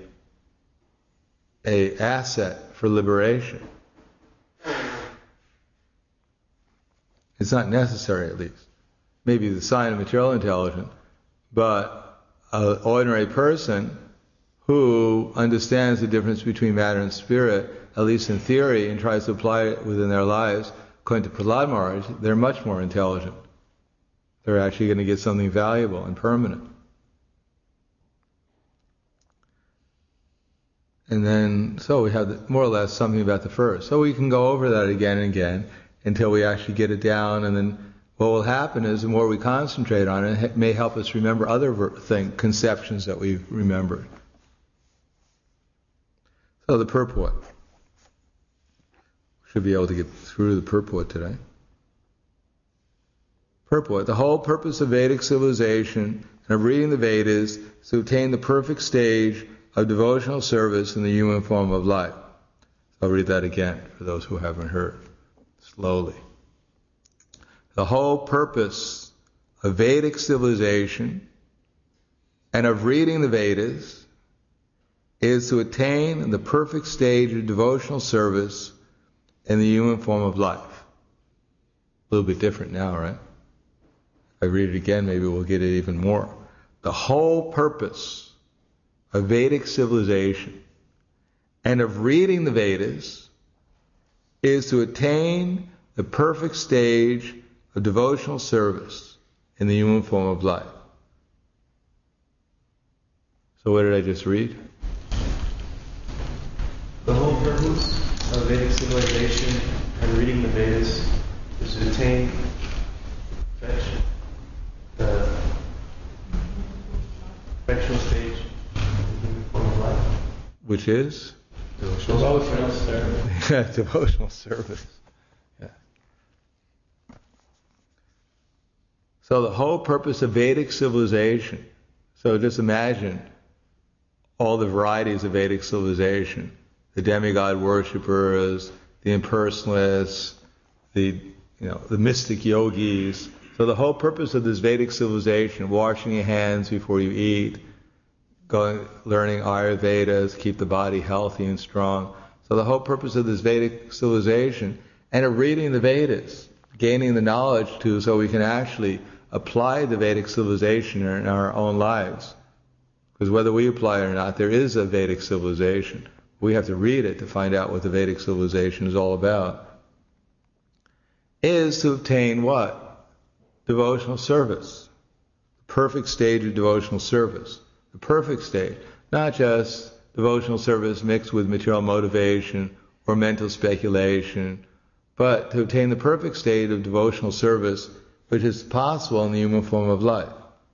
asset for liberation. It's not necessary, at least. Maybe the sign of material intelligence, but an ordinary person who understands the difference between matter and spirit, at least in theory, and tries to apply it within their lives, according to Prahlad Maharaj, they're much more intelligent. They're actually going to get something valuable and permanent. And then, so we have more or less something about the first. So we can go over that again and again until we actually get it down, and then what will happen is the more we concentrate on it, it may help us remember other conceptions that we've remembered. So the purport. Should be able to get through the purport today. Purport. The whole purpose of Vedic civilization and of reading the Vedas is to attain the perfect stage of devotional service in the human form of life. I'll read that again for those who haven't heard. Slowly. The whole purpose of Vedic civilization and of reading the Vedas is to attain the perfect stage of devotional service in the human form of life. A little bit different now, right? If I read it again, maybe we'll get it even more. The whole purpose of Vedic civilization and of reading the Vedas is to attain the perfect stage of devotional service in the human form of life. So what did I just read? The whole purpose of Vedic civilization and reading the Vedas is to attain perfection, the perfectional stage in the human form of life. Which is? Devotional service. Yeah, devotional service. Yeah. So the whole purpose of Vedic civilization, so just imagine all the varieties of Vedic civilization, the demigod worshippers, the impersonalists, the mystic yogis. So the whole purpose of this Vedic civilization, washing your hands before you eat, learning Ayurveda to keep the body healthy and strong. So the whole purpose of this Vedic civilization and of reading the Vedas, gaining the knowledge so we can actually apply the Vedic civilization in our own lives. Because whether we apply it or not, there is a Vedic civilization. We have to read it to find out what the Vedic civilization is all about. Is to obtain what? Devotional service. The perfect stage of devotional service. The perfect state, not just devotional service mixed with material motivation or mental speculation, but to obtain the perfect state of devotional service which is possible in the human form of life.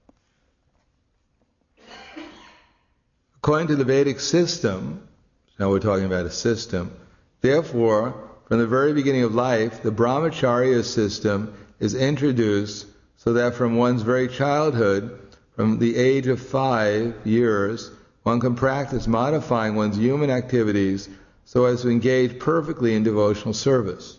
According to the Vedic system, now we're talking about a system, therefore, from the very beginning of life, the brahmacharya system is introduced so that from one's very childhood, from the age of 5 years, one can practice modifying one's human activities so as to engage perfectly in devotional service.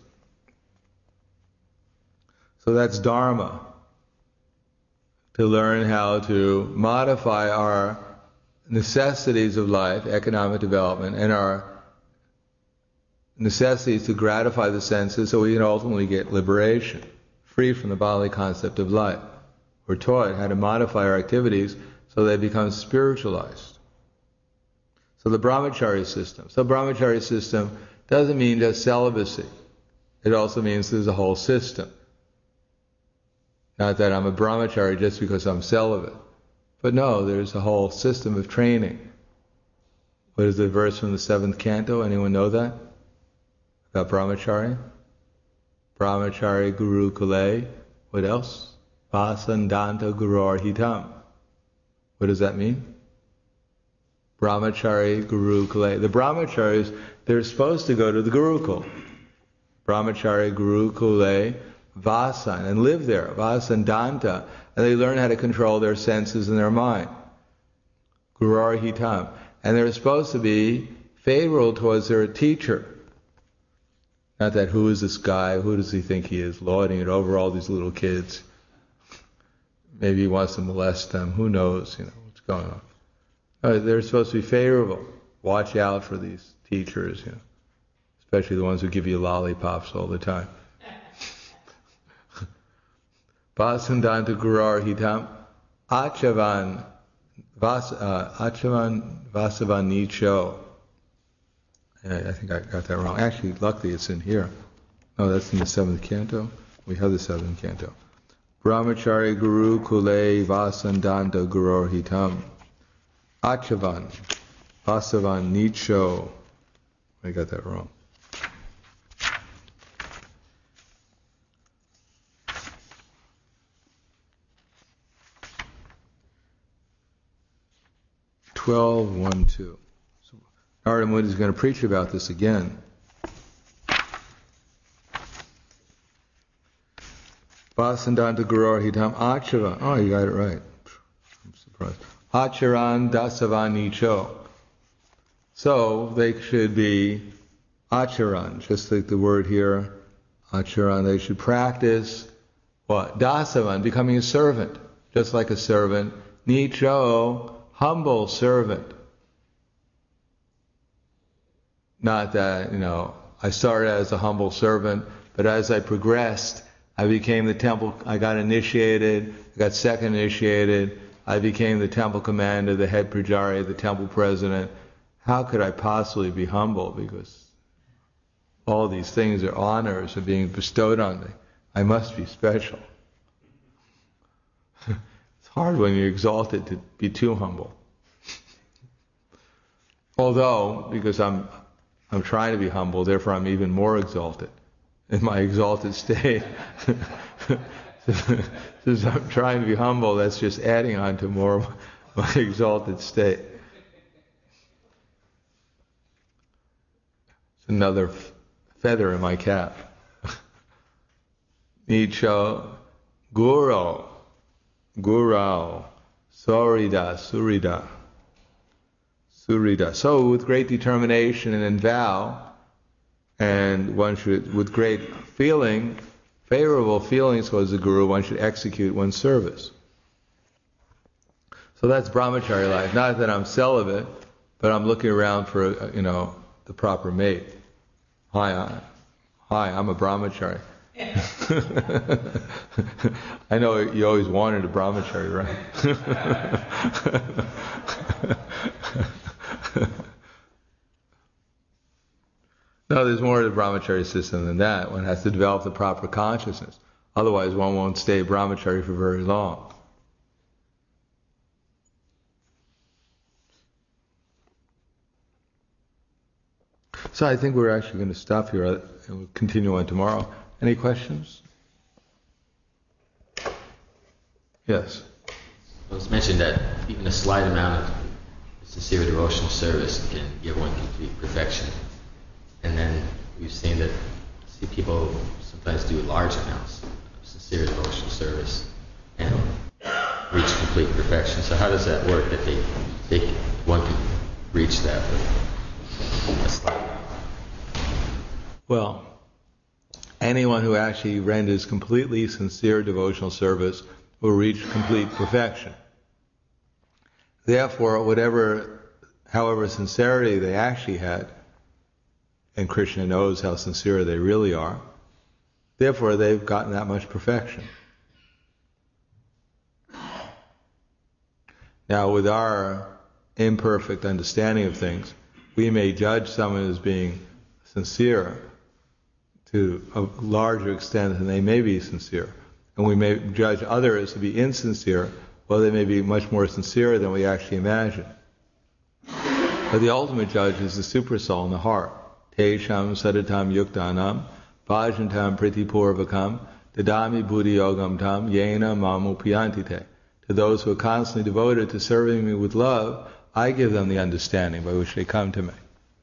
So that's dharma, to learn how to modify our necessities of life, economic development, and our necessities to gratify the senses so we can ultimately get liberation, free from the bodily concept of life. We're taught how to modify our activities so they become spiritualized. So the brahmacharya system. So brahmacharya system doesn't mean just celibacy. It also means there's a whole system. Not that I'm a brahmachari just because I'm celibate. But no, there's a whole system of training. What is the verse from the 7th canto? Anyone know that? About brahmachari? Brahmachari guru kule. What else? Vasandanta gurur hitam. What does that mean? Brahmachari guru kule. The brahmacharis, they're supposed to go to the Gurukul. Brahmachari guru kule vasan, and live there, vasandanta, and they learn how to control their senses and their mind. Gurur hitam. And they're supposed to be favorable towards their teacher. Not that, who is this guy, who does he think he is, lording it over all these little kids. Maybe he wants to molest them, who knows, what's going on. No, they're supposed to be favorable. Watch out for these teachers, especially the ones who give you lollipops all the time. Vasandanta gurur hitam achavan vasavan nicho. I think I got that wrong. Actually, luckily it's in here. No, that's in the 7th canto. We have the 7th canto. Brahmachari guru kule vasandanta gurur hitam achavan vasavan nicho. I got that wrong. (12.1.2). So Narada Muni is going to preach about this again. Vasandanta gurur hitam achavan. Oh, you got it right. I'm surprised. Acharan dasavan nicho. So they should be acharan, just like the word here, acharan. They should practice what? Dasavan, becoming a servant, just like a servant. Nicho, humble servant. Not that, I started as a humble servant, but as I progressed, I became the temple, I got initiated, I got second initiated, I became the temple commander, the head pujari, the temple president. How could I possibly be humble? Because all these things are honors are being bestowed on me. I must be special. It's hard when you're exalted to be too humble. Although, because I'm trying to be humble, therefore I'm even more exalted in my exalted state. Since I'm trying to be humble, that's just adding on to more of my exalted state. It's another feather in my cap. Nicho, Guru, Surida. So with great determination and in vow, and one should, with great feeling, favorable feelings towards the Guru, one should execute one's service. So that's brahmachari life. Not that I'm celibate, but I'm looking around for, the proper mate. Hi, I'm a brahmachari. I know you always wanted a brahmachari, right? No, there's more to the brahmachari system than that. One has to develop the proper consciousness. Otherwise, one won't stay brahmachari for very long. So I think we're actually going to stop here and we'll continue on tomorrow. Any questions? Yes. It was mentioned that even a slight amount of sincere devotional service can give one complete perfection. And then we've seen people sometimes do large amounts of sincere devotional service and reach complete perfection. So how does that work? That one can reach that with a slight amount? Well, anyone who actually renders completely sincere devotional service will reach complete perfection. Therefore, however sincerity they actually had, and Krishna knows how sincere they really are, therefore they've gotten that much perfection. Now, with our imperfect understanding of things, we may judge someone as being sincere to a larger extent than they may be sincere. And we may judge others to be insincere, well, they may be much more sincere than we actually imagine. But the ultimate judge is the super soul in the heart. Tesham sadatam yuktanam, bhajantam pritipurvakam, dadami buddhi yogam tam, yena mamupiyantite. To those who are constantly devoted to serving me with love, I give them the understanding by which they come to me.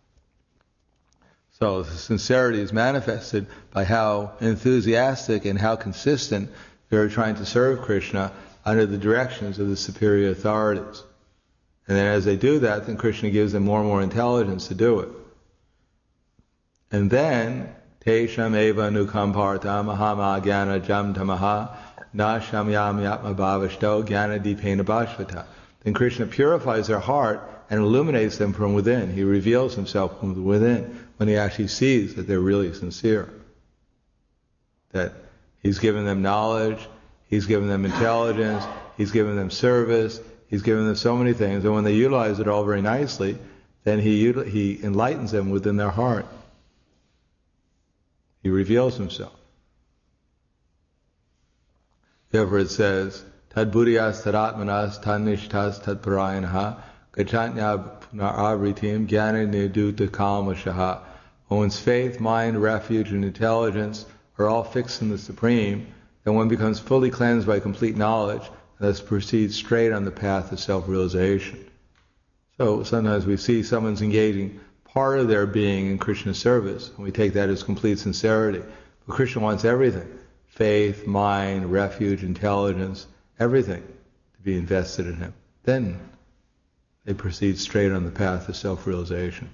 So the sincerity is manifested by how enthusiastic and how consistent they are trying to serve Krishna under the directions of the superior authorities. And then as they do that, then Krishna gives them more and more intelligence to do it. And then, Tesham eva nukamparta mahama jnana jam tamaha nasham yam yatma bhavashto jnana dipena bhashvata. Then Krishna purifies their heart and illuminates them from within. He reveals himself from within when he actually sees that they're really sincere. That he's given them knowledge, he's given them intelligence, he's given them service, he's given them so many things. And when they utilize it all very nicely, then he enlightens them within their heart. He reveals himself. Therefore it says, Tad buddhiyas tadatmanas tanishtas tad parayanaha gachanya punaravritim jnana nirduta kalmashaha. When one's faith, mind, refuge, and intelligence are all fixed in the Supreme, then one becomes fully cleansed by complete knowledge, and thus proceeds straight on the path of self-realization. So sometimes we see someone's engaging part of their being in Krishna's service, and we take that as complete sincerity. But Krishna wants everything. Faith, mind, refuge, intelligence, everything to be invested in him. Then they proceed straight on the path of self-realization.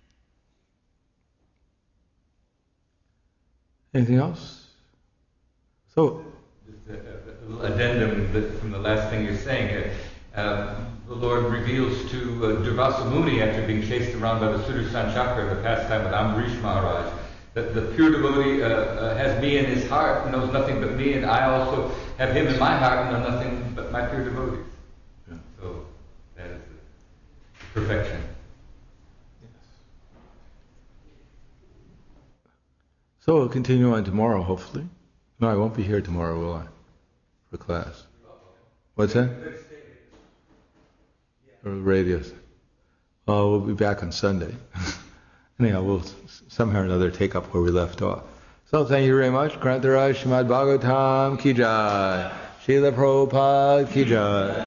Anything else? So, Just a little addendum from the last thing you're saying. The Lord reveals to Durvasa Muni, after being chased around by the Sudarshan Chakra, the pastime with Ambarish Maharaj, that the pure devotee has me in his heart, knows nothing but me, and I also have him in my heart and know nothing but my pure devotees. yeah. So that is the perfection. So we'll continue on tomorrow, hopefully. No, I won't be here tomorrow, will I? For class. What's that? Or radios. Oh, we'll be back on Sunday. Anyhow, we'll somehow or another take up where we left off. So thank you very much. Grantaraj Srimad Bhagavatam Ki Jai. Srila Prabhupada Ki Jai.